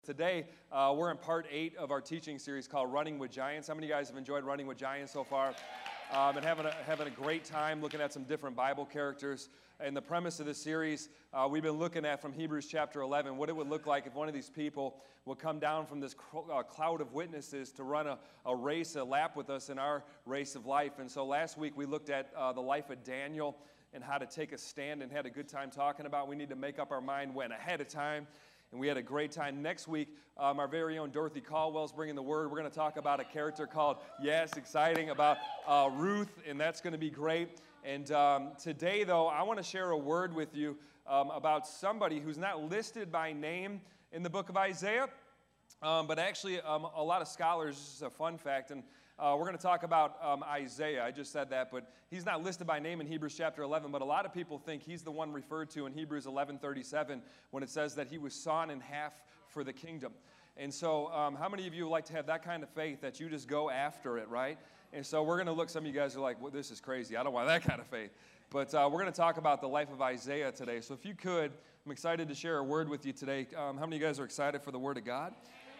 Today, we're in part 8 of our teaching series called Running with Giants. How many of you guys have enjoyed Running with Giants so far? And having a great time looking at some different Bible characters. And the premise of this series, we've been looking at from Hebrews chapter 11, what it would look like if one of these people would come down from this cloud of witnesses to run a race, a lap with us in our race of life. And so last week we looked at the life of Daniel and how to take a stand and had a good time talking about we need to make up our mind when ahead of time. And we had a great time. Next week, our very own Dorothy Caldwell's bringing the word. We're going to talk about a character called, exciting, about Ruth, and that's going to be great. And today, though, I want to share a word with you about somebody who's not listed by name in the book of Isaiah, but actually a lot of scholars, this is a fun fact, and we're going to talk about Isaiah. I just said that, but he's not listed by name in Hebrews chapter 11, but a lot of people think he's the one referred to in Hebrews 11:37 when it says that he was sawn in half for the kingdom. And so how many of you like to have that kind of faith that you just go after it, right? And so we're going to look, some of you guys are like, well, this is crazy. I don't want that kind of faith. But we're going to talk about the life of Isaiah today. So if you could, I'm excited to share a word with you today. How many of you guys are excited for the word of God?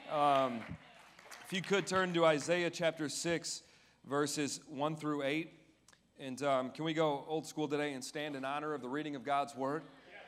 If you could turn to Isaiah chapter 6, verses 1 through 8. And can we go old school today and stand in honor of the reading of God's word?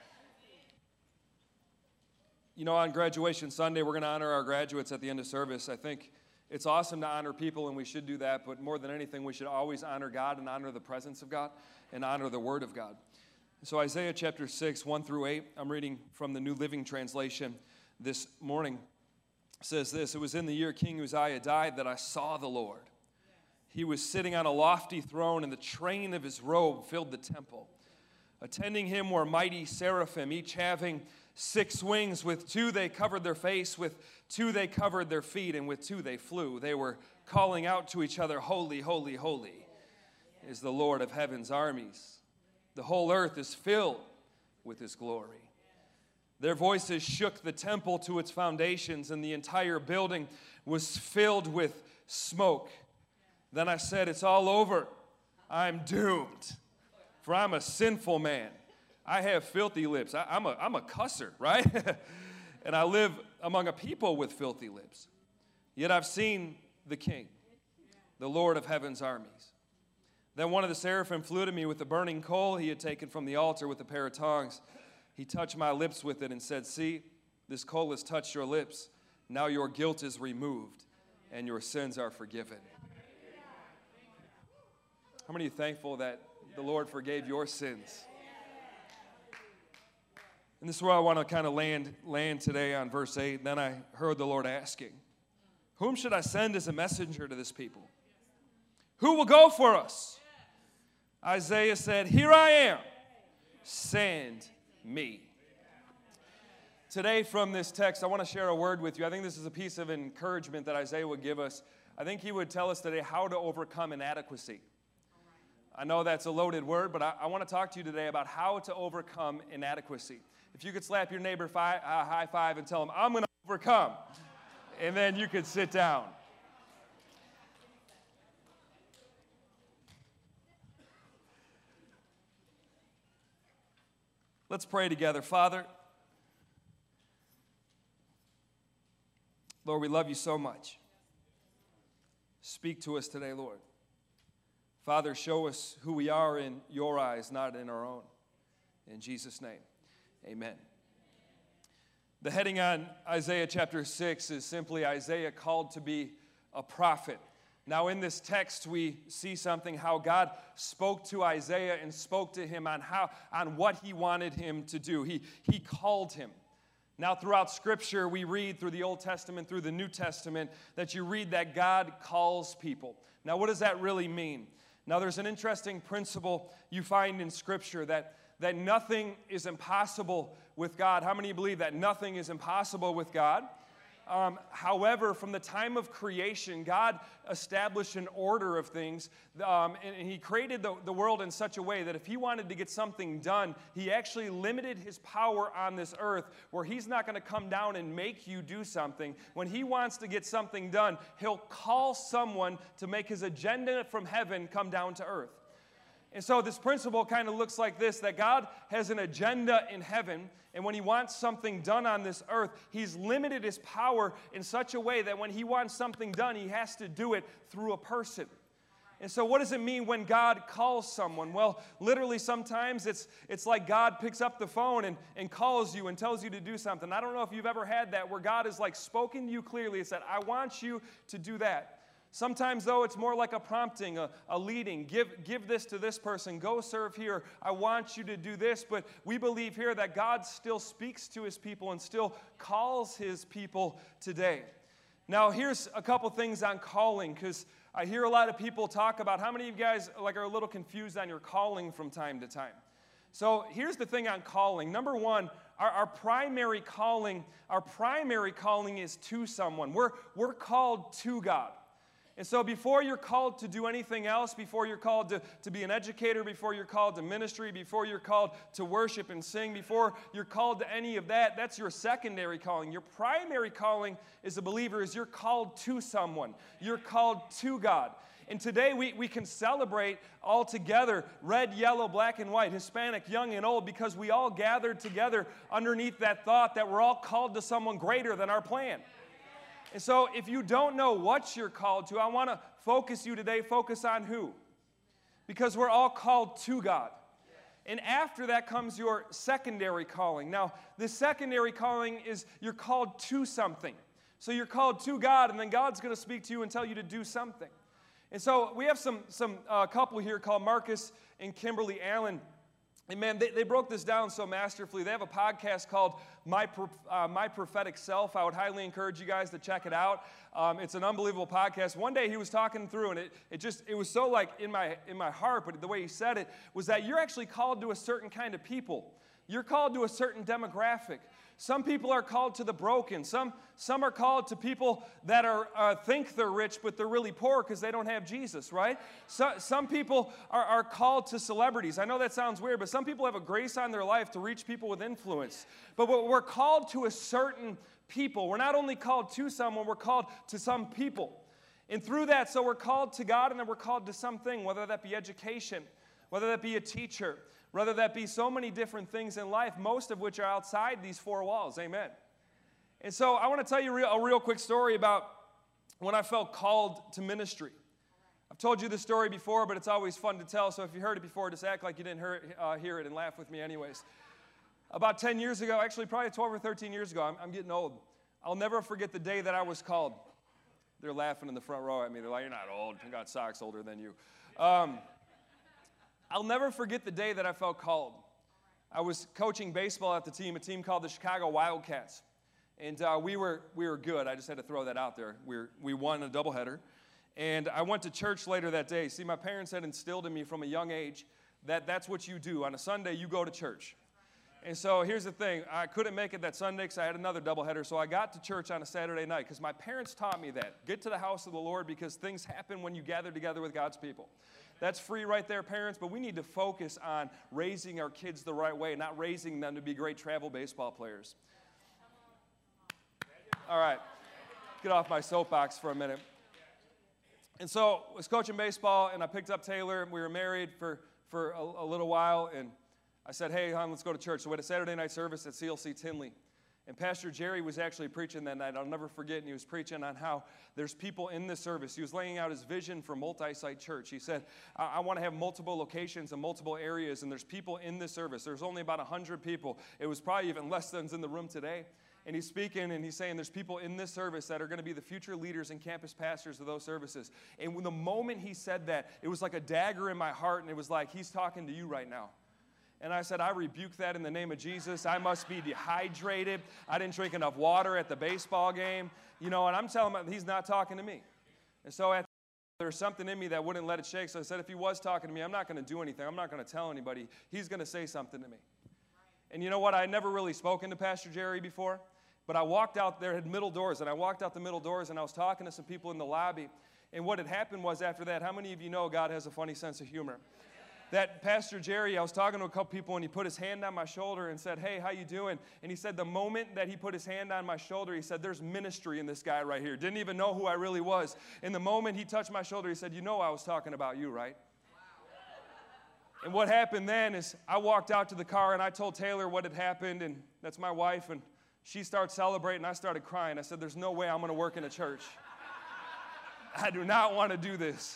You know, on graduation Sunday, we're going to honor our graduates at the end of service. I think it's awesome to honor people, and we should do that. But more than anything, we should always honor God and honor the presence of God and honor the word of God. So Isaiah chapter 6, 1 through 8, I'm reading from the New Living Translation this morning. Says this, "It was in the year King Uzziah died that I saw the Lord. He was sitting on a lofty throne, and the train of his robe filled the temple. Attending him were mighty seraphim, each having 6 wings. With 2 they covered their face, with 2 they covered their feet, and with 2 they flew. They were calling out to each other, 'Holy, holy, holy is the Lord of heaven's armies. The whole earth is filled with his glory.' Their voices shook the temple to its foundations, and the entire building was filled with smoke. Then I said, 'It's all over. I'm doomed, for I'm a sinful man. I have filthy lips.'" I'm a cusser, right? "And I live among a people with filthy lips. Yet I've seen the King, the Lord of heaven's armies. Then one of the seraphim flew to me with a burning coal he had taken from the altar with a pair of tongs. He touched my lips with it and said, 'See, this coal has touched your lips. Now your guilt is removed and your sins are forgiven.'" How many are thankful that the Lord forgave your sins? And this is where I want to kind of land today on verse 8. "Then I heard the Lord asking, 'Whom should I send as a messenger to this people? Who will go for us?' Isaiah said, 'Here I am. Send me.'" Today from this text, I want to share a word with you. I think this is a piece of encouragement that Isaiah would give us. I think he would tell us today how to overcome inadequacy. I know that's a loaded word, but I want to talk to you today about how to overcome inadequacy. If you could slap your neighbor high five and tell him, "I'm going to overcome," and then you could sit down. Let's pray together. Father, Lord, we love you so much. Speak to us today, Lord. Father, show us who we are in your eyes, not in our own. In Jesus' name, amen. The heading on Isaiah chapter 6 is simply Isaiah called to be a prophet. Now, in this text, we see something, how God spoke to Isaiah and spoke to him on what he wanted him to do. He called him. Now, throughout Scripture, we read through the Old Testament, through the New Testament, that you read that God calls people. Now, what does that really mean? Now, there's an interesting principle you find in Scripture that nothing is impossible with God. How many believe that nothing is impossible with God? However, from the time of creation, God established an order of things, and he created the world in such a way that if he wanted to get something done, he actually limited his power on this earth, where he's not going to come down and make you do something. When he wants to get something done, he'll call someone to make his agenda from heaven come down to earth. And so this principle kind of looks like this, that God has an agenda in heaven, and when he wants something done on this earth, he's limited his power in such a way that when he wants something done, he has to do it through a person. And so what does it mean when God calls someone? Well, literally sometimes it's like God picks up the phone and calls you and tells you to do something. I don't know if you've ever had that where God has like spoken to you clearly and said, I want you to do that. Sometimes, though, it's more like a prompting, a leading. Give this to this person. Go serve here. I want you to do this. But we believe here that God still speaks to his people and still calls his people today. Now, here's a couple things on calling, because I hear a lot of people talk about how many of you guys are a little confused on your calling from time to time. So here's the thing on calling. Number one, our primary calling is to someone. We're called to God. And so before you're called to do anything else, before you're called to be an educator, before you're called to ministry, before you're called to worship and sing, before you're called to any of that, that's your secondary calling. Your primary calling as a believer is you're called to someone. You're called to God. And today we can celebrate all together, red, yellow, black, and white, Hispanic, young, and old, because we all gathered together underneath that thought that we're all called to someone greater than our plan. And so if you don't know what you're called to, I want to focus on who. Because we're all called to God. And after that comes your secondary calling. Now, the secondary calling is you're called to something. So you're called to God, and then God's going to speak to you and tell you to do something. And so we have some couple here called Marcus and Kimberly Allen. And man, they broke this down so masterfully. They have a podcast called My Prophetic Self. I would highly encourage you guys to check it out. It's an unbelievable podcast. One day he was talking through, and it was so like in my heart, but the way he said it was that you're actually called to a certain kind of people. You're called to a certain demographic. Some people are called to the broken. Some are called to people that think they're rich, but they're really poor because they don't have Jesus, right? Some people are called to celebrities. I know that sounds weird, but some people have a grace on their life to reach people with influence. But we're called to a certain people. We're not only called to someone, we're called to some people. And through that, so we're called to God, and then we're called to something, whether that be education, whether that be a teacher, whether that be so many different things in life, most of which are outside these four walls. Amen. And so I want to tell you a real quick story about when I felt called to ministry. I've told you this story before, but it's always fun to tell, so if you heard it before, just act like you didn't hear it and laugh with me anyways. About 10 years ago, actually probably 12 or 13 years ago, I'm getting old. I'll never forget the day that I was called. They're laughing in the front row at me. They're like, you're not old. I got socks older than you. I'll never forget the day that I felt called. I was coaching baseball at the team, a team called the Chicago Wildcats. And we were good. I just had to throw that out there. We won a doubleheader. And I went to church later that day. See, my parents had instilled in me from a young age that that's what you do. On a Sunday, you go to church. And so here's the thing. I couldn't make it that Sunday because I had another doubleheader. So I got to church on a Saturday night because my parents taught me that. Get to the house of the Lord because things happen when you gather together with God's people. That's free right there, parents, but we need to focus on raising our kids the right way, not raising them to be great travel baseball players. All right, get off my soapbox for a minute. And so I was coaching baseball, and I picked up Taylor. We were married for a little while, and I said, hey, hon, let's go to church. So we had a Saturday night service at CLC Tinley. And Pastor Jerry was actually preaching that night. I'll never forget, and he was preaching on how there's people in this service. He was laying out his vision for multi-site church. He said, I want to have multiple locations in multiple areas, and there's people in this service. There's only about 100 people. It was probably even less than's in the room today. And he's speaking, and he's saying there's people in this service that are going to be the future leaders and campus pastors of those services. And when the moment he said that, it was like a dagger in my heart, and it was like, he's talking to you right now. And I said, I rebuke that in the name of Jesus. I must be dehydrated. I didn't drink enough water at the baseball game. And I'm telling him he's not talking to me. And so there was something in me that wouldn't let it shake. So I said, if he was talking to me, I'm not going to do anything. I'm not going to tell anybody. He's going to say something to me. And you know what? I had never really spoken to Pastor Jerry before. But I walked out there, had middle doors, and I walked out the middle doors, and I was talking to some people in the lobby. And what had happened was after that, how many of you know God has a funny sense of humor? That Pastor Jerry, I was talking to a couple people, and he put his hand on my shoulder and said, hey, how you doing? And he said the moment that he put his hand on my shoulder, he said, there's ministry in this guy right here. Didn't even know who I really was. And the moment he touched my shoulder, he said, I was talking about you, right? And what happened then is I walked out to the car and I told Taylor what had happened, and that's my wife, and she started celebrating. I started crying. I said, there's no way I'm going to work in a church. I do not want to do this.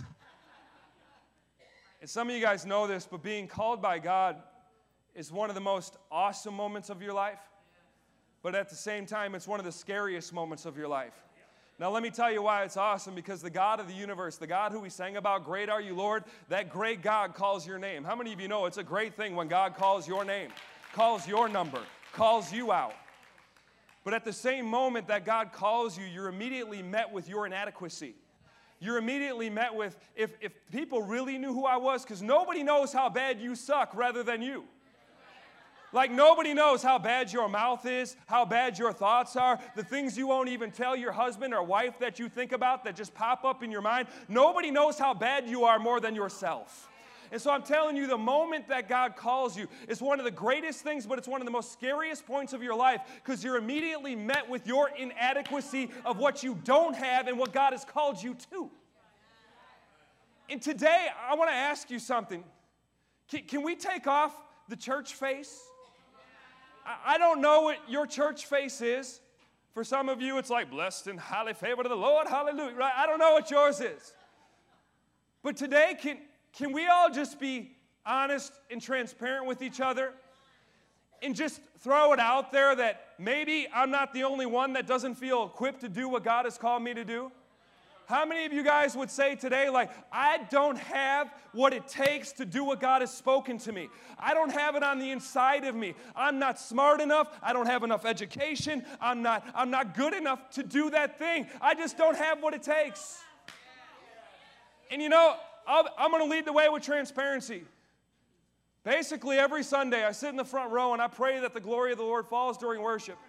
And some of you guys know this, but being called by God is one of the most awesome moments of your life, but at the same time, it's one of the scariest moments of your life. Now, let me tell you why it's awesome, because the God of the universe, the God who we sang about, great are you, Lord, that great God calls your name. How many of you know it's a great thing when God calls your name, calls your number, calls you out? But at the same moment that God calls you, you're immediately met with your inadequacy. You're immediately met with, if people really knew who I was, because nobody knows how bad you suck rather than you. Like, nobody knows how bad your mouth is, how bad your thoughts are, the things you won't even tell your husband or wife that you think about that just pop up in your mind. Nobody knows how bad you are more than yourself. And so I'm telling you, the moment that God calls you is one of the greatest things, but it's one of the most scariest points of your life, because you're immediately met with your inadequacy of what you don't have and what God has called you to. And today, I want to ask you something. Can we take off the church face? I don't know what your church face is. For some of you, it's like, blessed and highly favored of the Lord, hallelujah, right? I don't know what yours is. But today, can we all just be honest and transparent with each other and just throw it out there that maybe I'm not the only one that doesn't feel equipped to do what God has called me to do? How many of you guys would say today, like, I don't have what it takes to do what God has spoken to me. I don't have it on the inside of me. I'm not smart enough. I don't have enough education. I'm not good enough to do that thing. I just don't have what it takes. And you know, I'm going to lead the way with transparency. Basically, every Sunday, I sit in the front row and I pray that the glory of the Lord falls during worship.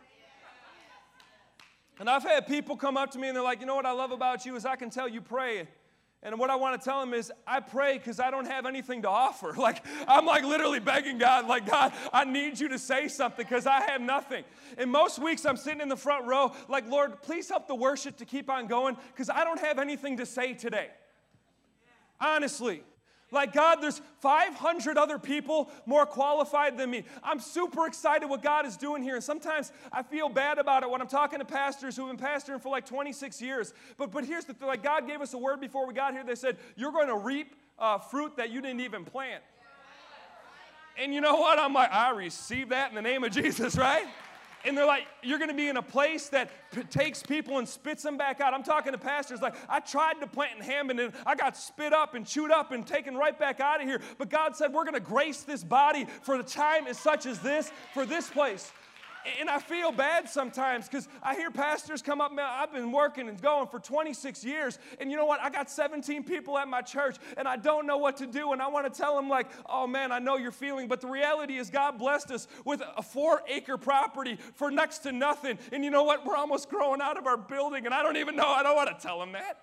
And I've had people come up to me and they're like, you know what I love about you is I can tell you pray. And what I want to tell them is I pray because I don't have anything to offer. Like, I'm like literally begging God, like, God, I need you to say something because I have nothing. And most weeks I'm sitting in the front row like, Lord, please help the worship to keep on going because I don't have anything to say today. Honestly. Like, God, there's 500 other people more qualified than me. I'm super excited what God is doing here. And sometimes I feel bad about it when I'm talking to pastors who have been pastoring for like 26 years. But here's the thing. Like, God gave us a word before we got here. They said, you're going to reap fruit that you didn't even plant. And you know what? I'm like, I receive that in the name of Jesus, right? And they're like, you're going to be in a place that takes people and spits them back out. I'm talking to pastors like, I tried to plant in Hammond and I got spit up and chewed up and taken right back out of here. But God said, we're going to grace this body for the time as such as this, for this place. And I feel bad sometimes because I hear pastors come up, man, I've been working and going for 26 years. And you know what? I got 17 people at my church and I don't know what to do. And I want to tell them like, oh man, I know you're feeling. But the reality is God blessed us with a 4-acre property for next to nothing. And you know what? We're almost growing out of our building. And I don't even know. I don't want to tell them that.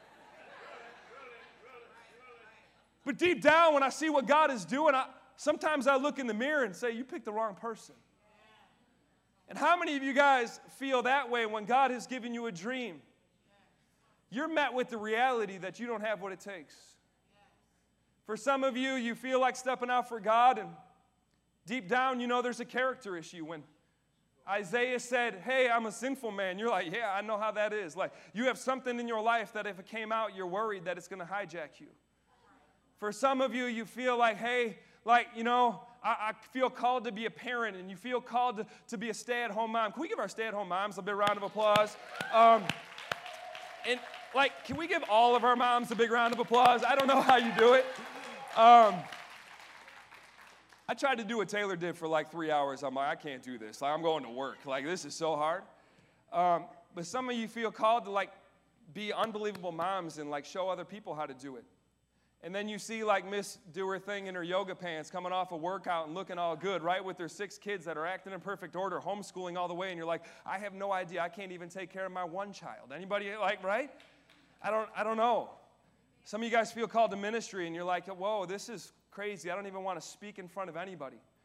But deep down, when I see what God is doing, sometimes I look in the mirror and say, you picked the wrong person. And how many of you guys feel that way when God has given you a dream? You're met with the reality that you don't have what it takes. For some of you, you feel like stepping out for God, and deep down, you know there's a character issue. When Isaiah said, hey, I'm a sinful man, you're like, yeah, I know how that is. Like, you have something in your life that if it came out, you're worried that it's going to hijack you. For some of you, you feel like, hey, like, you know, I feel called to be a parent, and you feel called to be a stay-at-home mom. Can we give our stay-at-home moms a big round of applause? And, like, can we give all of our moms a big round of applause? I don't know how you do it. I tried to do what Taylor did for like 3 hours. I'm like, I can't do this. Like, I'm going to work. Like, this is so hard. But some of you feel called to, like, be unbelievable moms and, like, show other people how to do it. And then you see like Miss do her thing in her yoga pants coming off a workout and looking all good, right, with their 6 kids that are acting in perfect order, homeschooling all the way, and you're like, I have no idea. I can't even take care of my one child. Anybody like, right? I don't know. Some of you guys feel called to ministry and you're like, whoa, this is crazy. I don't even want to speak in front of anybody.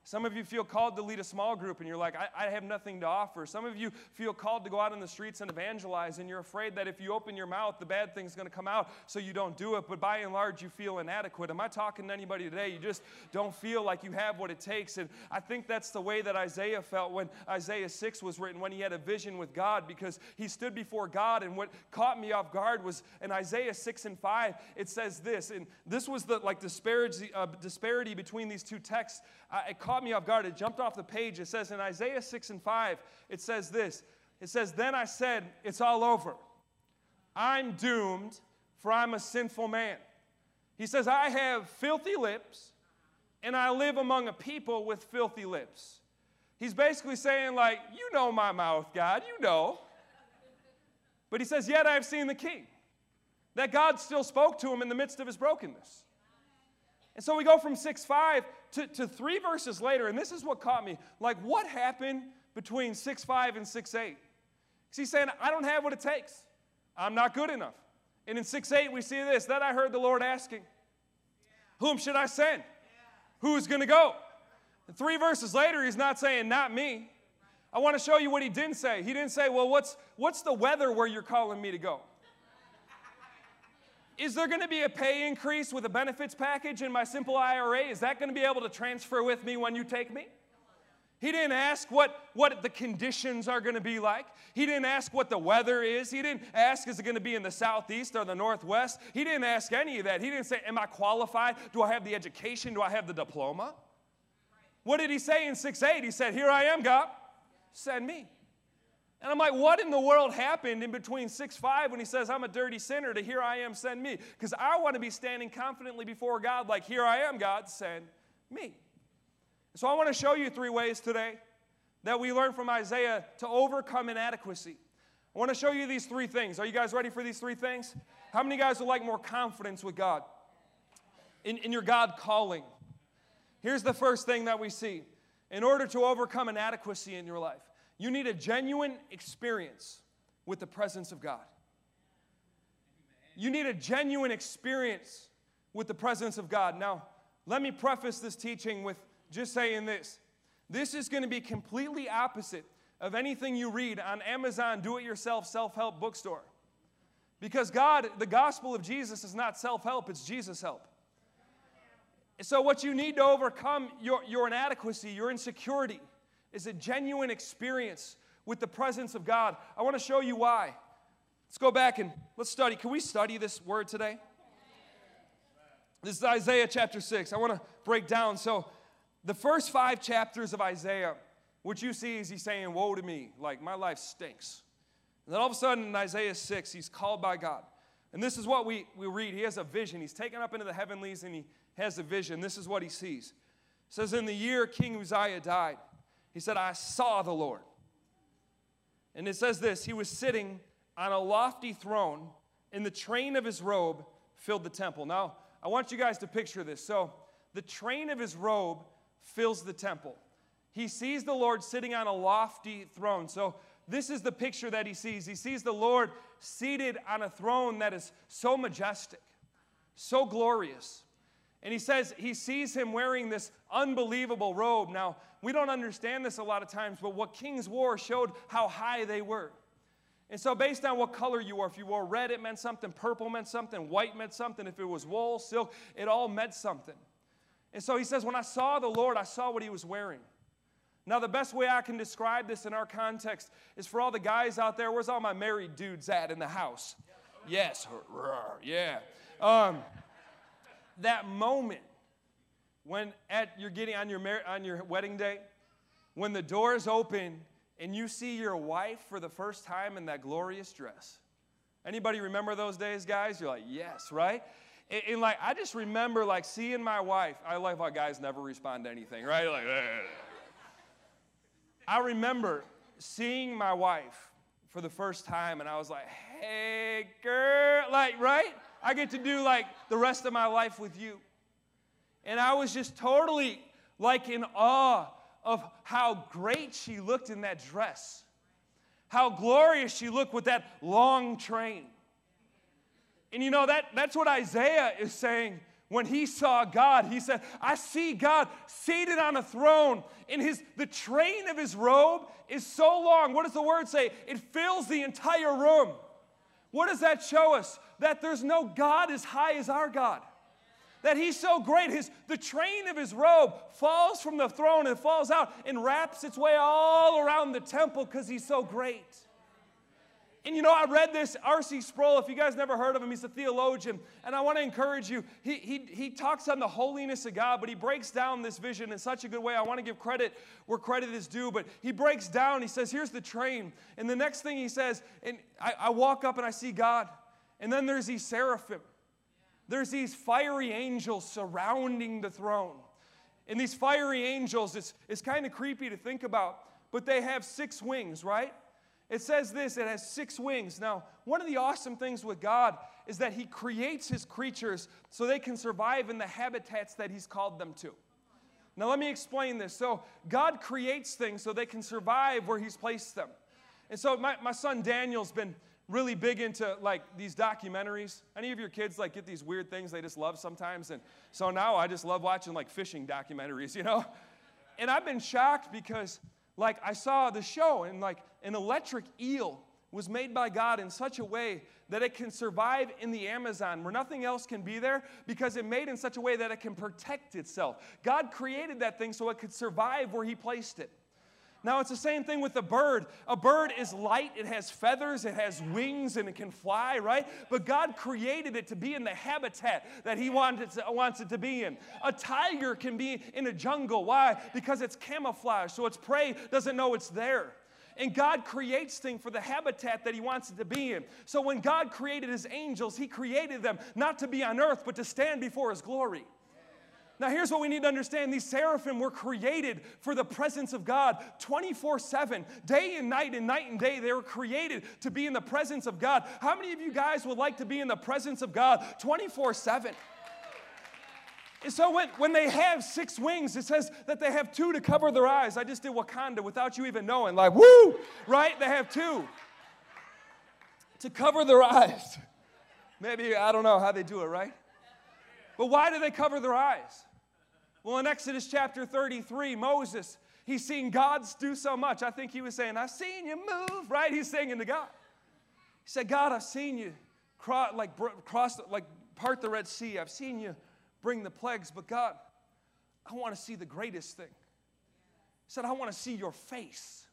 Some of you feel called to lead a small group, and you're like, I have nothing to offer. Some of you feel called to go out in the streets and evangelize, and you're afraid that if you open your mouth, the bad thing's going to come out, so you don't do it. But by and large, you feel inadequate. Am I talking to anybody today? You just don't feel like you have what it takes. And I think that's the way that Isaiah felt when Isaiah 6 was written, when he had a vision with God, because he stood before God. And what caught me off guard was in Isaiah 6 and 5, it says this, and this was the disparity between these two texts. It caught me off guard. It jumped off the page. It says in Isaiah 6 and 5, it says this. It says, then I said, it's all over. I'm doomed, for I'm a sinful man. He says, I have filthy lips, and I live among a people with filthy lips. He's basically saying, like, you know my mouth, God, you know. But he says, yet I have seen the King. That God still spoke to him in the midst of his brokenness. And so we go from 6:5 to 3 verses later, and this is what caught me. Like, what happened between 6:5 and 6:8? Because he's saying, I don't have what it takes. I'm not good enough. And in 6:8 we see this. Then I heard the Lord asking, whom should I send? Who is going to go? And 3 verses later, he's not saying, not me. I want to show you what he didn't say. He didn't say, well, what's the weather where you're calling me to go? Is there going to be a pay increase with a benefits package in my simple IRA? Is that going to be able to transfer with me when you take me? He didn't ask what the conditions are going to be like. He didn't ask what the weather is. He didn't ask, is it going to be in the southeast or the northwest? He didn't ask any of that. He didn't say, am I qualified? Do I have the education? Do I have the diploma? What did he say in 6:8? He said, here I am, God. Send me. And I'm like, what in the world happened in between 6:5 when he says, I'm a dirty sinner, to here I am, send me? Because I want to be standing confidently before God like, here I am, God, send me. So I want to show you 3 ways today that we learn from Isaiah to overcome inadequacy. I want to show you these 3 things. Are you guys ready for these 3 things? How many guys would like more confidence with God in your God calling? Here's the first thing that we see. In order to overcome inadequacy in your life, you need a genuine experience with the presence of God. You need a genuine experience with the presence of God. Now, let me preface this teaching with just saying this. This is going to be completely opposite of anything you read on Amazon do-it-yourself self-help bookstore. Because the gospel of Jesus is not self-help, it's Jesus help. So what you need to overcome your inadequacy, your insecurity, is a genuine experience with the presence of God. I want to show you why. Let's go back and let's study. Can we study this word today? This is Isaiah chapter 6. I want to break down. So the first 5 chapters of Isaiah, what you see is he's saying, woe to me, like my life stinks. And then all of a sudden in Isaiah 6, he's called by God. And this is what we read. He has a vision. He's taken up into the heavenlies and he has a vision. This is what he sees. It says, in the year King Uzziah died, he said, I saw the Lord. And it says this, he was sitting on a lofty throne, and the train of his robe filled the temple. Now, I want you guys to picture this. So, the train of his robe fills the temple. He sees the Lord sitting on a lofty throne. So, this is the picture that he sees. He sees the Lord seated on a throne that is so majestic, so glorious. And he says he sees him wearing this unbelievable robe. Now, we don't understand this a lot of times, but what kings wore showed how high they were. And so based on what color you wore, if you wore red, it meant something. Purple meant something. White meant something. If it was wool, silk, it all meant something. And so he says, when I saw the Lord, I saw what he was wearing. Now, the best way I can describe this in our context is for all the guys out there, where's all my married dudes at in the house? Yes, yeah. That moment when you're getting on your wedding day, when the doors open and you see your wife for the first time in that glorious dress. Anybody remember those days, guys? You're like, yes, right? And like, I just remember like seeing my wife. I love how guys never respond to anything, right? Like, I remember seeing my wife for the first time, and I was like, hey, girl, like, right? I get to do like the rest of my life with you. And I was just totally like in awe of how great she looked in that dress. How glorious she looked with that long train. And you know, that's what Isaiah is saying when he saw God, he said, I see God seated on a throne, and the train of his robe is so long. What does the word say? It fills the entire room. What does that show us? That there's no God as high as our God. That he's so great, the train of his robe falls from the throne and falls out and wraps its way all around the temple because he's so great. And you know, I read this, R.C. Sproul, if you guys never heard of him, he's a theologian, and I want to encourage you. He talks on the holiness of God, but he breaks down this vision in such a good way. I want to give credit where credit is due, but he breaks down, he says, here's the train. And the next thing he says, and I walk up and I see God, and then there's these seraphim. There's these fiery angels surrounding the throne. And these fiery angels, it's kind of creepy to think about, but they have 6 wings, right? It says this, it has 6 wings. Now, one of the awesome things with God is that he creates his creatures so they can survive in the habitats that he's called them to. Now, let me explain this. So, God creates things so they can survive where he's placed them. And so, my son Daniel's been really big into, like, these documentaries. Any of your kids, like, get these weird things they just love sometimes? And so now I just love watching, like, fishing documentaries, you know? And I've been shocked because, like, I saw the show, and, like, an electric eel was made by God in such a way that it can survive in the Amazon where nothing else can be there because it made in such a way that it can protect itself. God created that thing so it could survive where he placed it. Now, it's the same thing with a bird. A bird is light, it has feathers, it has wings, and it can fly, right? But God created it to be in the habitat that he wants it to be in. A tiger can be in a jungle. Why? Because it's camouflage, so its prey doesn't know it's there. And God creates things for the habitat that he wants it to be in. So when God created his angels, he created them not to be on earth, but to stand before his glory. Now, here's what we need to understand. These seraphim were created for the presence of God 24/7, day and night and day. They were created to be in the presence of God. How many of you guys would like to be in the presence of God 24/7? And so when they have 6 wings, it says that they have 2 to cover their eyes. I just did Wakanda without you even knowing. Like, woo! Right? They have 2 to cover their eyes. Maybe, I don't know how they do it, right? But why do they cover their eyes? Well, in Exodus chapter 33, Moses, he's seen God do so much. I think he was saying, I've seen you move, right? He's singing to God. He said, God, I've seen you part the Red Sea. I've seen you bring the plagues. But God, I want to see the greatest thing. He said, I want to see your face.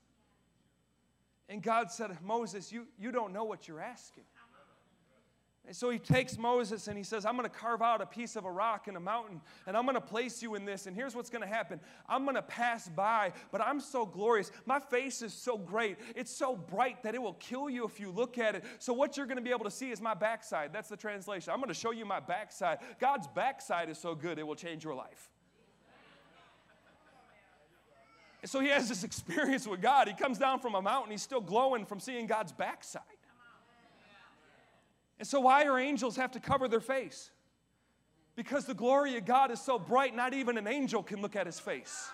And God said, Moses, you don't know what you're asking. And so he takes Moses and he says, I'm going to carve out a piece of a rock in a mountain, and I'm going to place you in this, and here's what's going to happen. I'm going to pass by, but I'm so glorious. My face is so great. It's so bright that it will kill you if you look at it. So what you're going to be able to see is my backside. That's the translation. I'm going to show you my backside. God's backside is so good, it will change your life. And so he has this experience with God. He comes down from a mountain. He's still glowing from seeing God's backside. And so why do angels have to cover their face? Because the glory of God is so bright, not even an angel can look at his face.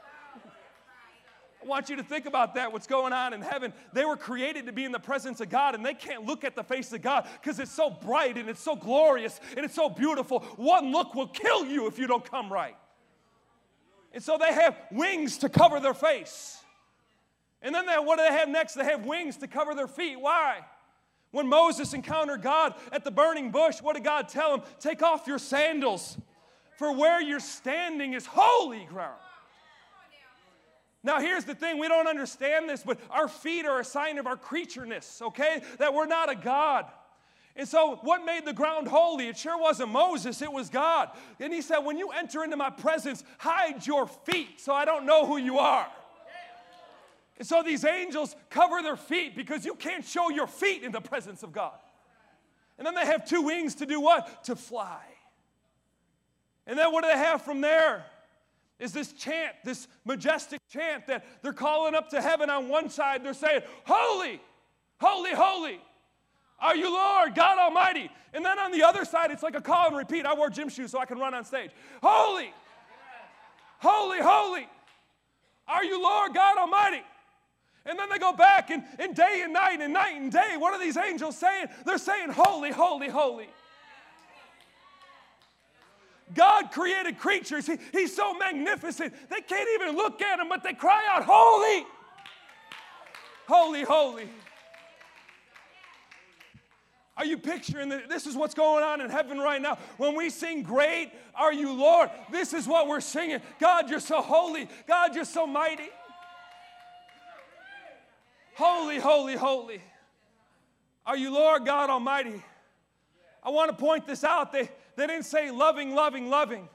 I want you to think about that, what's going on in heaven. They were created to be in the presence of God, and they can't look at the face of God because it's so bright and it's so glorious and it's so beautiful. One look will kill you if you don't come right. And so they have wings to cover their face. And then what do they have next? They have wings to cover their feet. Why? When Moses encountered God at the burning bush, what did God tell him? Take off your sandals, for where you're standing is holy ground. Now, here's the thing. We don't understand this, but our feet are a sign of our creatureness, okay? That we're not a God. And so what made the ground holy? It sure wasn't Moses, it was God. And he said, when you enter into my presence, hide your feet so I don't know who you are. And so these angels cover their feet because you can't show your feet in the presence of God. And then they have 2 wings to do what? To fly. And then what do they have from there? Is this chant, this majestic chant that they're calling up to heaven. On one side, they're saying, holy, holy, holy are you, Lord, God Almighty. And then on the other side, it's like a call and repeat. I wore gym shoes so I can run on stage. Holy, holy, holy are you, Lord, God Almighty. And then they go back, and day and night and day, what are these angels saying? They're saying, holy, holy, holy. God created creatures. He's so magnificent. They can't even look at him, but they cry out, holy, holy, holy. Are you picturing that? This is what's going on in heaven right now. When we sing, great are you, Lord, this is what we're singing. God, you're so holy. God, you're so mighty. Holy, holy, holy are you, Lord God Almighty. I want to point this out. They didn't say loving, loving, loving.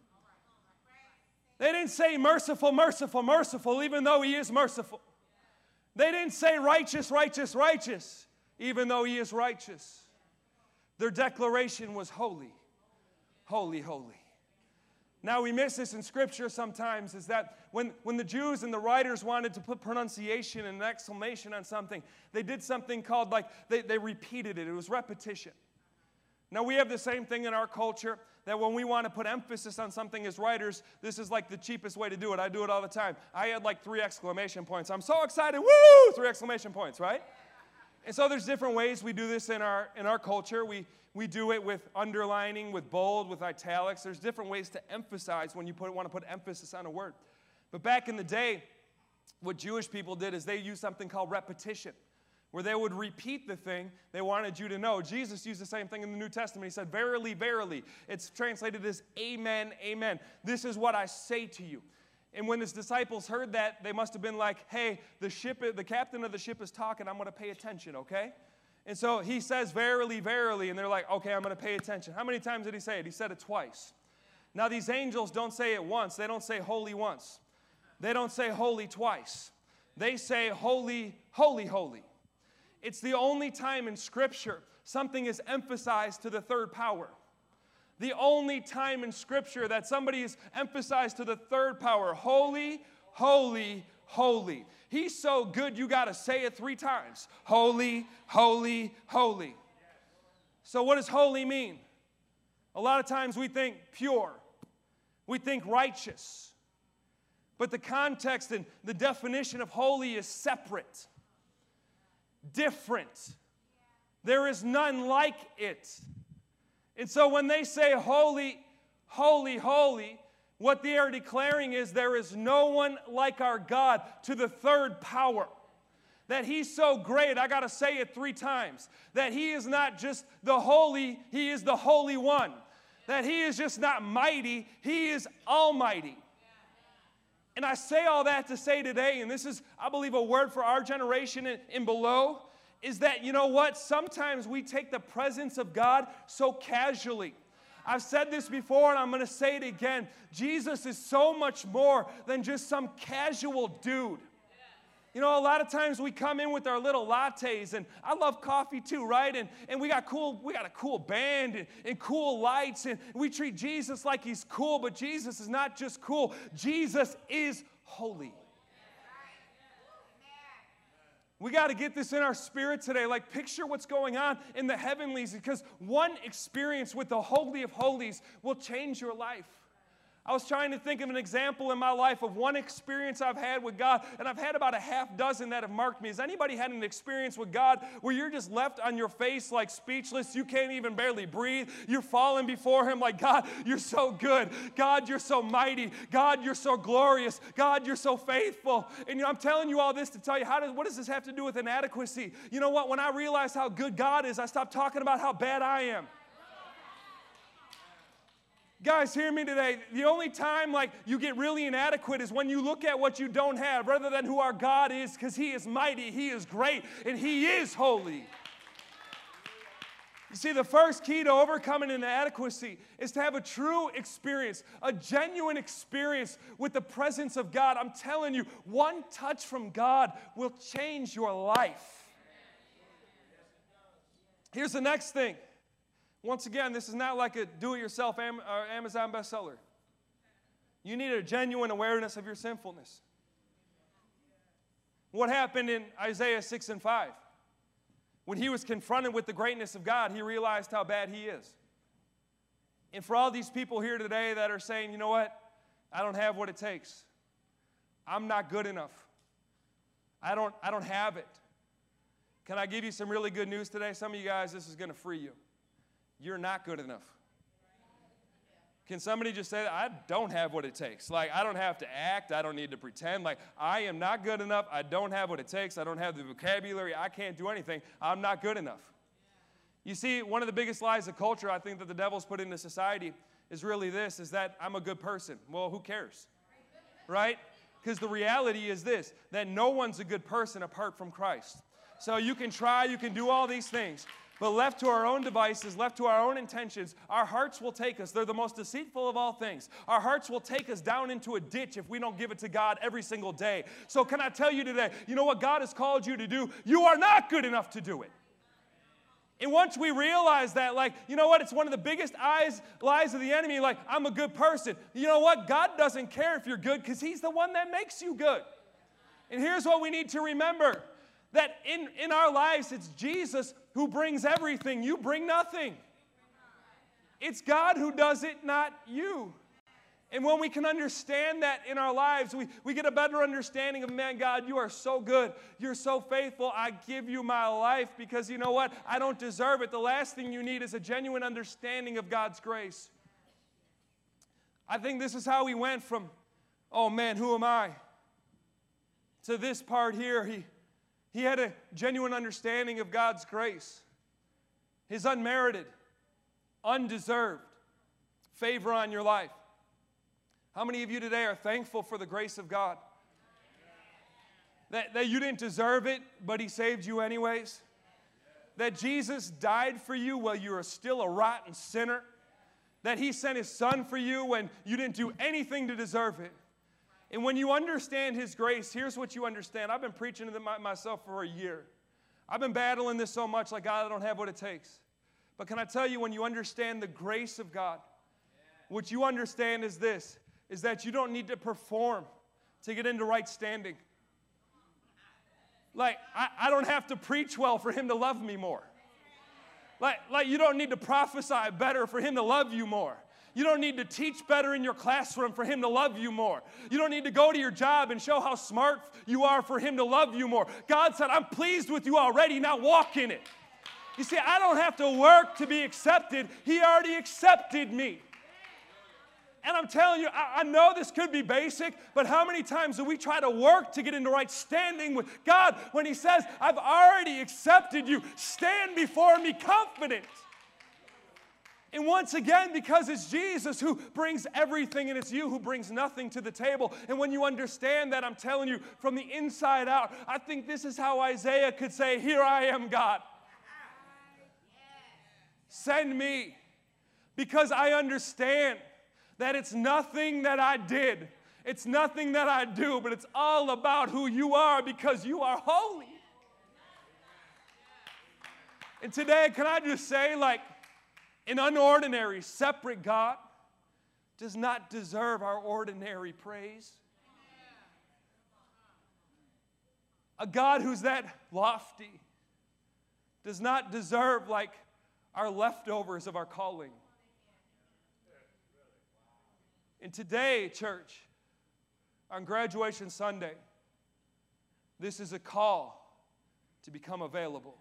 They didn't say merciful, merciful, merciful, even though he is merciful. They didn't say righteous, righteous, righteous, even though he is righteous. Their declaration was holy, holy, holy. Now we miss this in Scripture sometimes, is that when the Jews and the writers wanted to put pronunciation and an exclamation on something, they did something called, they repeated it. It was repetition. Now we have the same thing in our culture, that when we want to put emphasis on something as writers, this is like the cheapest way to do it. I do it all the time. I had like 3 exclamation points. I'm so excited, woo! 3 exclamation points, right? And so there's different ways we do this in our culture. We do it with underlining, with bold, with italics. There's different ways to emphasize when you want to put emphasis on a word. But back in the day, what Jewish people did is they used something called repetition, where they would repeat the thing they wanted you to know. Jesus used the same thing in the New Testament. He said, verily, verily. It's translated as amen, amen. This is what I say to you. And when his disciples heard that, they must have been like, hey, the captain of the ship is talking. I'm going to pay attention, okay? And so he says, verily, verily. And they're like, okay, I'm going to pay attention. How many times did he say it? He said it twice. Now, these angels don't say it once. They don't say holy once. They don't say holy twice. They say holy, holy, holy. It's the only time in Scripture something is emphasized to the third power. The only time in Scripture that somebody is emphasized to the third power. Holy, holy, holy. He's so good you got to say it 3 times. Holy, holy, holy. So what does holy mean? A lot of times we think pure. We think righteous. But the context and the definition of holy is separate. Different. There is none like it. And so when they say holy, holy, holy, what they are declaring is there is no one like our God to the third power. That he's so great, I got to say it 3 times. That he is not just the holy, he is the Holy One. That he is just not mighty, he is almighty. And I say all that to say today, and this is, I believe, a word for our generation and below, is that, you know what, sometimes we take the presence of God so casually. I've said this before, and I'm going to say it again. Jesus is so much more than just some casual dude. You know, a lot of times we come in with our little lattes, and I love coffee too, right? And we got a cool band and cool lights, and we treat Jesus like he's cool, but Jesus is not just cool. Jesus is holy. We got to get this in our spirit today. Like, picture what's going on in the heavenlies, because one experience with the Holy of Holies will change your life. I was trying to think of an example in my life of one experience I've had with God, and I've had about a half dozen that have marked me. Has anybody had an experience with God where you're just left on your face like speechless? You can't even barely breathe. You're falling before him like, God, you're so good. God, you're so mighty. God, you're so glorious. God, you're so faithful. And I'm telling you all this to tell you, what does this have to do with inadequacy? You know what? When I realized how good God is, I stopped talking about how bad I am. Guys, hear me today. The only time like you get really inadequate is when you look at what you don't have rather than who our God is, because he is mighty, he is great, and he is holy. You see, the first key to overcoming inadequacy is to have a true experience, a genuine experience with the presence of God. I'm telling you, one touch from God will change your life. Here's the next thing. Once again, this is not like a do-it-yourself Amazon bestseller. You need a genuine awareness of your sinfulness. What happened in Isaiah 6 and 5? When he was confronted with the greatness of God, he realized how bad he is. And for all these people here today that are saying, you know what? I don't have what it takes. I'm not good enough. I don't have it. Can I give you some really good news today? Some of you guys, this is going to free you. You're not good enough. Can somebody just say that? I don't have what it takes. Like, I don't have to act. I don't need to pretend. Like, I am not good enough. I don't have what it takes. I don't have the vocabulary. I can't do anything. I'm not good enough. You see, one of the biggest lies of culture I think that the devil's put into society is really this, is that I'm a good person. Well, who cares? Right? Because the reality is this, that no one's a good person apart from Christ. So you can try, you can do all these things. But left to our own devices, left to our own intentions, our hearts will take us. They're the most deceitful of all things. Our hearts will take us down into a ditch if we don't give it to God every single day. So can I tell you today, you know what God has called you to do? You are not good enough to do it. And once we realize that, like, you know what, it's one of the biggest lies of the enemy, like, I'm a good person. You know what, God doesn't care if you're good because He's the one that makes you good. And here's what we need to remember. That in our lives, it's Jesus who brings everything. You bring nothing. It's God who does it, not you. And when we can understand that in our lives, we get a better understanding of, man, God, you are so good. You're so faithful. I give you my life because you know what? I don't deserve it. The last thing you need is a genuine understanding of God's grace. I think this is how we went from, oh, man, who am I? To this part here, He had a genuine understanding of God's grace, His unmerited, undeserved favor on your life. How many of you today are thankful for the grace of God? That you didn't deserve it, but He saved you anyways? That Jesus died for you while you were still a rotten sinner? That He sent His Son for you when you didn't do anything to deserve it? And when you understand His grace, here's what you understand. I've been preaching to myself for a year. I've been battling this so much, like, God, I don't have what it takes. But can I tell you, when you understand the grace of God, what you understand is this, is that you don't need to perform to get into right standing. Like, I don't have to preach well for Him to love me more. Like you don't need to prophesy better for Him to love you more. You don't need to teach better in your classroom for Him to love you more. You don't need to go to your job and show how smart you are for Him to love you more. God said, I'm pleased with you already, now walk in it. You see, I don't have to work to be accepted. He already accepted me. And I'm telling you, I know this could be basic, but how many times do we try to work to get into right standing with God when He says, I've already accepted you. Stand before me confident. And once again, because it's Jesus who brings everything and it's you who brings nothing to the table. And when you understand that, I'm telling you, from the inside out, I think this is how Isaiah could say, here I am, God. Send me. Because I understand that it's nothing that I did. It's nothing that I do, but it's all about who you are because you are holy. And today, can I just say, like, an unordinary, separate God does not deserve our ordinary praise. A God who's that lofty does not deserve, like, our leftovers of our calling. And today, church, on graduation Sunday, this is a call to become available.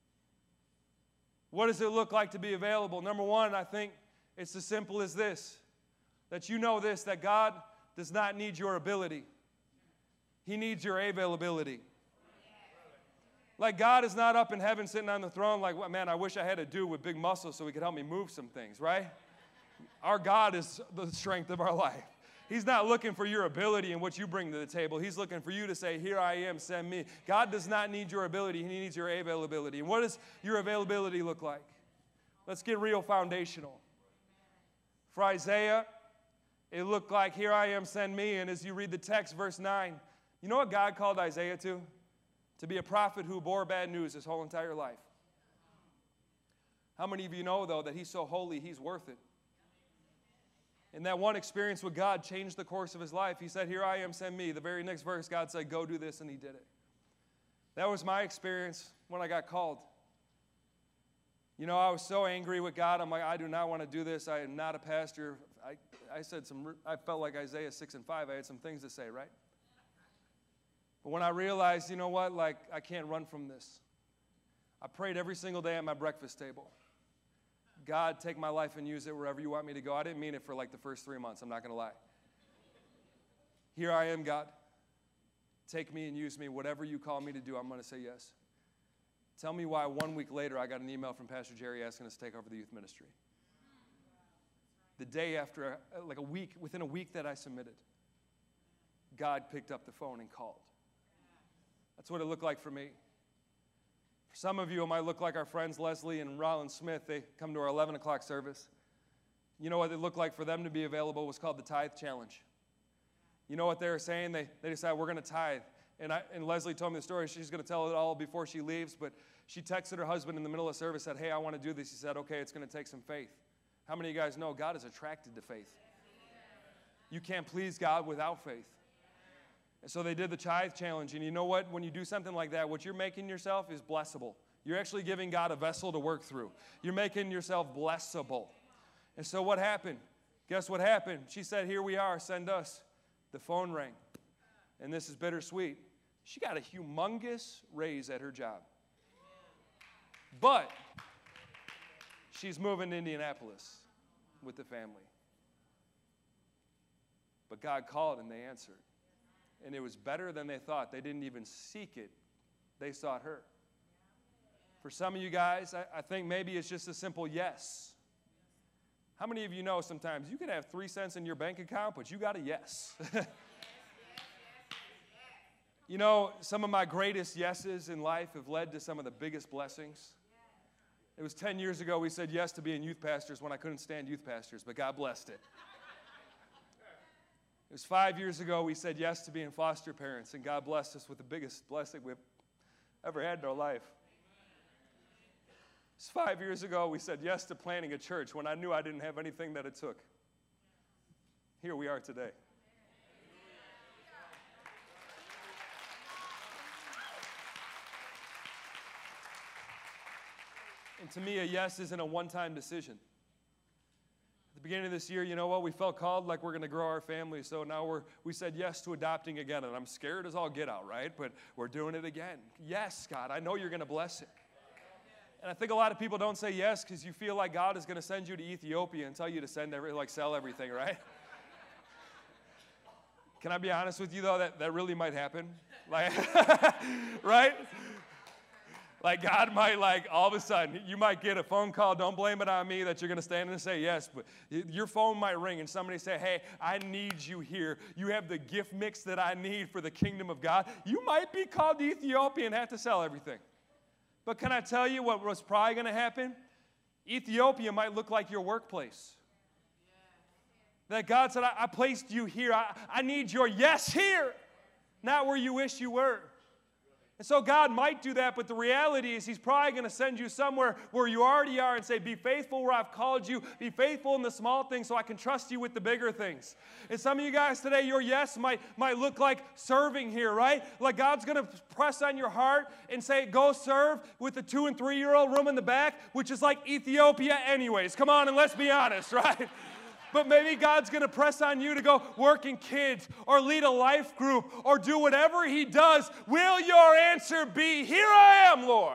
What does it look like to be available? Number one, I think it's as simple as this, that you know this, that God does not need your ability. He needs your availability. Like, God is not up in heaven sitting on the throne like, well, man, I wish I had a dude with big muscles so he could help me move some things, right? Our God is the strength of our life. He's not looking for your ability and what you bring to the table. He's looking for you to say, here I am, send me. God does not need your ability. He needs your availability. And what does your availability look like? Let's get real foundational. For Isaiah, it looked like, here I am, send me. And as you read the text, verse 9, you know what God called Isaiah to? To be a prophet who bore bad news his whole entire life. How many of you know, though, that he's so holy, he's worth it? And that one experience with God changed the course of his life. He said, here I am, send me. The very next verse, God said, go do this, and he did it. That was my experience when I got called. You know, I was so angry with God. I'm like, I do not want to do this. I am not a pastor. I felt like Isaiah 6:5. I had some things to say, right? But when I realized, you know what, like, I can't run from this. I prayed every single day at my breakfast table. God, take my life and use it wherever you want me to go. I didn't mean it for like the first 3 months. I'm not going to lie. Here I am, God. Take me and use me. Whatever you call me to do, I'm going to say yes. Tell me why 1 week later I got an email from Pastor Jerry asking us to take over the youth ministry. The day after, like a week, within a week that I submitted, God picked up the phone and called. That's what it looked like for me. For some of you, it might look like our friends Leslie and Rollins Smith. They come to our 11 o'clock service. You know what it looked like for them to be available was called the Tithe Challenge. You know what they were saying? They decided, we're going to tithe. And Leslie told me the story. She's going to tell it all before she leaves, but she texted her husband in the middle of service, said, hey, I want to do this. He said, okay, it's going to take some faith. How many of you guys know God is attracted to faith? You can't please God without faith. And so they did the Tithe Challenge. And you know what? When you do something like that, what you're making yourself is blessable. You're actually giving God a vessel to work through. You're making yourself blessable. And so what happened? Guess what happened? She said, here we are, send us. The phone rang. And this is bittersweet. She got a humongous raise at her job. But she's moving to Indianapolis with the family. But God called and they answered. And it was better than they thought. They didn't even seek it. They sought her. For some of you guys, I think maybe it's just a simple yes. How many of you know sometimes you can have 3 cents in your bank account, but you got a yes? You know, some of my greatest yeses in life have led to some of the biggest blessings. It was 10 years ago we said yes to being youth pastors when I couldn't stand youth pastors, but God blessed it. It was 5 years ago we said yes to being foster parents, and God blessed us with the biggest blessing we've ever had in our life. It was 5 years ago we said yes to planting a church when I knew I didn't have anything that it took. Here we are today. And to me, a yes isn't a one-time decision. At the beginning of this year, you know what? We felt called like we're going to grow our family, so now we said yes to adopting again. And I'm scared as all get out, right? But we're doing it again. Yes, God, I know you're going to bless it. And I think a lot of people don't say yes because you feel like God is going to send you to Ethiopia and tell you to sell everything, right? Can I be honest with you, though? That really might happen. Like, right? Like God might, like, all of a sudden, you might get a phone call, don't blame it on me, that you're going to stand and say yes, but your phone might ring and somebody say, hey, I need you here. You have the gift mix that I need for the kingdom of God. You might be called to Ethiopia and have to sell everything. But can I tell you what was probably going to happen? Ethiopia might look like your workplace. That God said, I placed you here. I need your yes here, not where you wish you were. And so God might do that, but the reality is he's probably going to send you somewhere where you already are and say, be faithful where I've called you. Be faithful in the small things so I can trust you with the bigger things. And some of you guys today, your yes might look like serving here, right? Like God's going to press on your heart and say, go serve with the 2- and 3-year-old room in the back, which is like Ethiopia anyways. Come on, and let's be honest, right? But maybe God's going to press on you to go work in kids or lead a life group or do whatever he does. Will your answer be, here I am, Lord?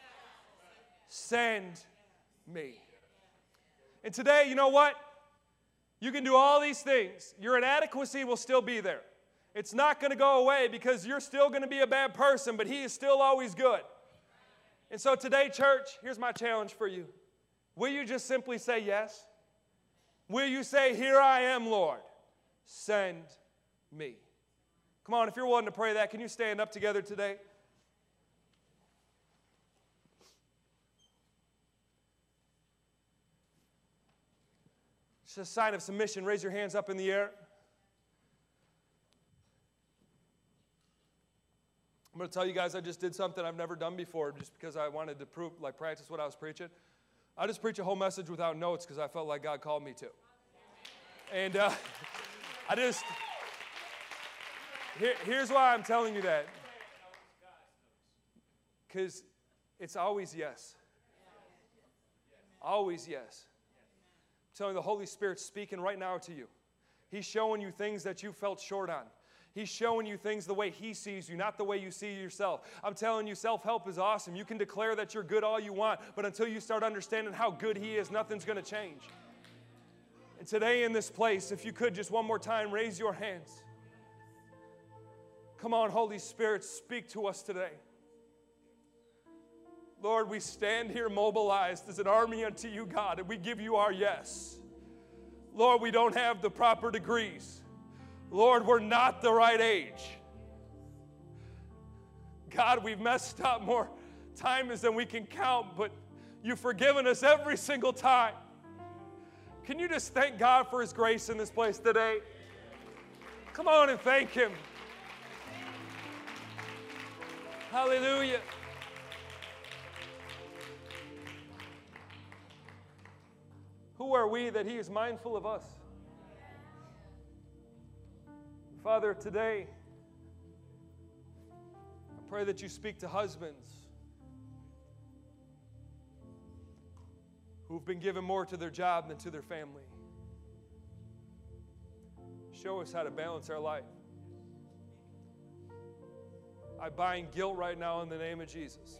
Send me. And today, you know what? You can do all these things. Your inadequacy will still be there. It's not going to go away because you're still going to be a bad person, but he is still always good. And so today, church, here's my challenge for you. Will you just simply say yes? Will you say, here I am, Lord, send me? Come on, if you're willing to pray that, can you stand up together today? It's a sign of submission. Raise your hands up in the air. I'm going to tell you guys I just did something I've never done before just because I wanted to practice what I was preaching. I just preach a whole message without notes because I felt like God called me to. And here's why I'm telling you that. Because it's always yes. Always yes. I'm telling you, the Holy Spirit's speaking right now to you. He's showing you things that you felt short on. He's showing you things the way He sees you, not the way you see yourself. I'm telling you, self-help is awesome. You can declare that you're good all you want, but until you start understanding how good He is, nothing's going to change. And today in this place, if you could just one more time, raise your hands. Come on, Holy Spirit, speak to us today. Lord, we stand here mobilized as an army unto you, God, and we give you our yes. Lord, we don't have the proper degrees. Lord, we're not the right age. God, we've messed up more times than we can count, but you've forgiven us every single time. Can you just thank God for His grace in this place today? Come on and thank Him. Hallelujah. Who are we that He is mindful of us? Father, today, I pray that you speak to husbands who've been given more to their job than to their family. Show us how to balance our life. I bind guilt right now in the name of Jesus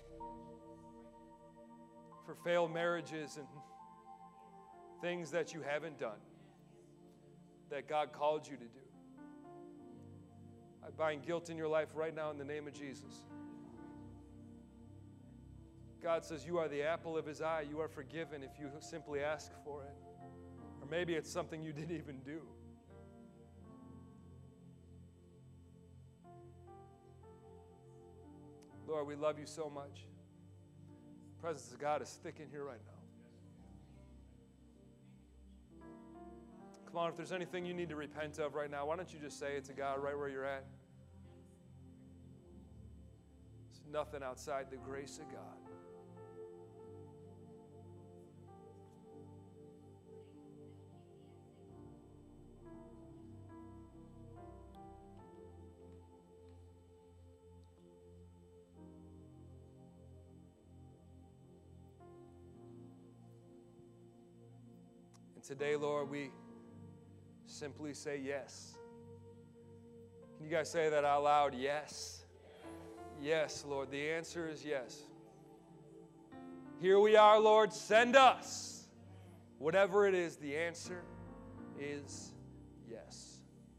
for failed marriages and things that you haven't done that God called you to do. I bind guilt in your life right now in the name of Jesus. God says you are the apple of His eye. You are forgiven if you simply ask for it. Or maybe it's something you didn't even do. Lord, we love you so much. The presence of God is thick in here right now. Come on, if there's anything you need to repent of right now, why don't you just say it to God right where you're at? There's nothing outside the grace of God. And today, Lord, we simply say yes. Can you guys say that out loud? Yes. Yes, Lord. The answer is yes. Here we are, Lord. Send us. Whatever it is, the answer is yes.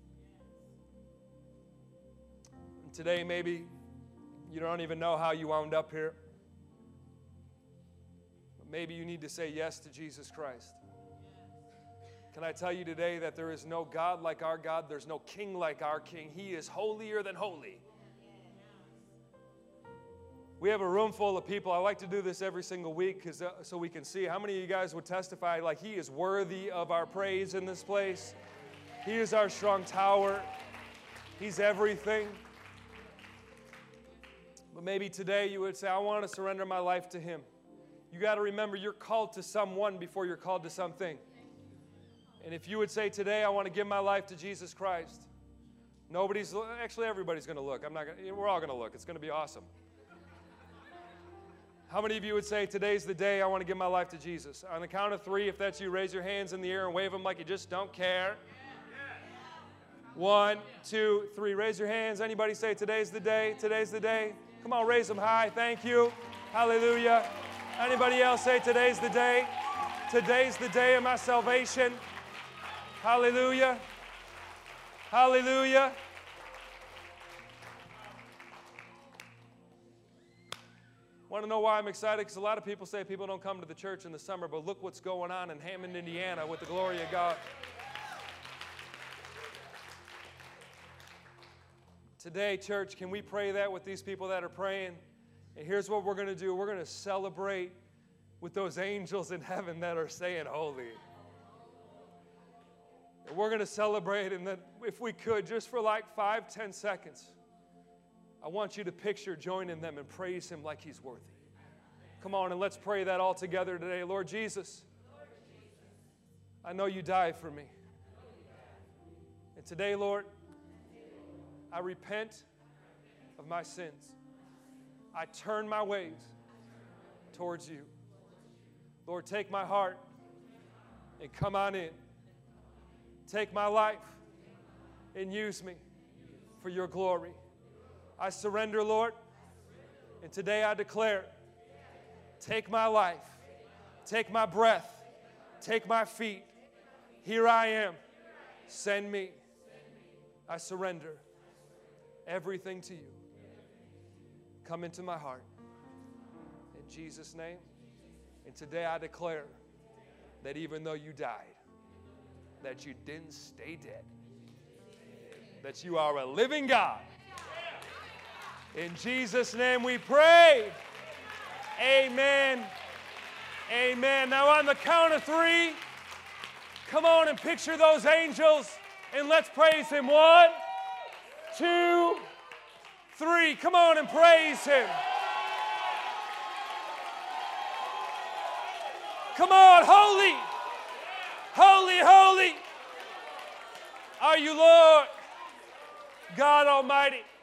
And today, maybe you don't even know how you wound up here. But maybe you need to say yes to Jesus Christ. Can I tell you today that there is no God like our God? There's no King like our King. He is holier than holy. We have a room full of people. I like to do this every single week so we can see how many of you guys would testify like He is worthy of our praise in this place. He is our strong tower. He's everything. But maybe today you would say, I want to surrender my life to Him. You got to remember you're called to someone before you're called to something. And if you would say today, I want to give my life to Jesus Christ, actually everybody's going to look. We're all going to look. It's going to be awesome. How many of you would say today's the day I want to give my life to Jesus? On the count of 3, if that's you, raise your hands in the air and wave them like you just don't care. 1, 2, 3. Raise your hands. Anybody say today's the day? Today's the day. Come on, raise them high. Thank you. Hallelujah. Anybody else say today's the day? Today's the day of my salvation. Hallelujah. Hallelujah. Want to know why I'm excited? Because a lot of people say people don't come to the church in the summer, but look what's going on in Hammond, Indiana with the glory of God. Today, church, can we pray that with these people that are praying? And here's what we're going to do. We're going to celebrate with those angels in heaven that are saying holy. And we're going to celebrate, and then if we could, just for like 5-10 seconds, I want you to picture joining them and praise Him like He's worthy. Come on, and let's pray that all together today. Lord Jesus, I know you died for me. And today, Lord, I repent of my sins. I turn my ways towards you. Lord, take my heart and come on in. Take my life and use me for your glory. I surrender, Lord, and today I declare, take my life, take my breath, take my feet. Here I am. Send me. I surrender everything to you. Come into my heart. In Jesus' name. And today I declare that even though you died, that you didn't stay dead. That you are a living God. In Jesus' name we pray. Amen. Amen. Now on the count of 3, come on and picture those angels and let's praise Him. 1, 2, 3. Come on and praise Him. Come on, holy, holy, holy are you, Lord God Almighty.